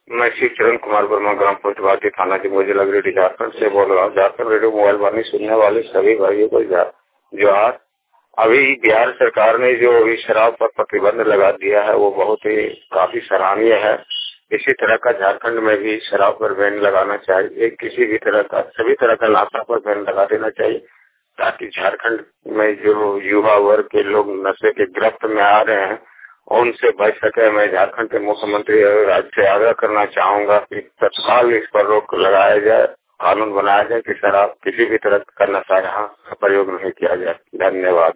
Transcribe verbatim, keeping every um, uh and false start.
मैं श्री चरण कुमार वर्मा, ग्राम पोस्ट भारती, थाना जमुई, रेडी झारखंड से बोल रहा हूँ। झारखंड रेडियो मोबाइल वाणी सुनने वाले सभी भाइयों को जोहार। अभी बिहार सरकार ने जो अभी शराब पर प्रतिबंध लगा दिया है वो बहुत ही काफी सराहनीय है। इसी तरह का झारखंड में भी शराब पर बैन लगाना चाहिए। किसी भी तरह का सभी तरह का नशा पर बैन लगा देना चाहिए ताकि झारखंड में जो युवा वर्ग के लोग नशे के गिरफ्त में आ रहे हैं उनसे बच सके। मैं झारखंड के मुख्यमंत्री राज्य से आग्रह करना चाहूंगा कि तत्काल इस पर रोक लगाया जाए, कानून बनाया जाए कि शराब किसी भी तरह का नशा यहाँ प्रयोग नहीं किया जाए। धन्यवाद।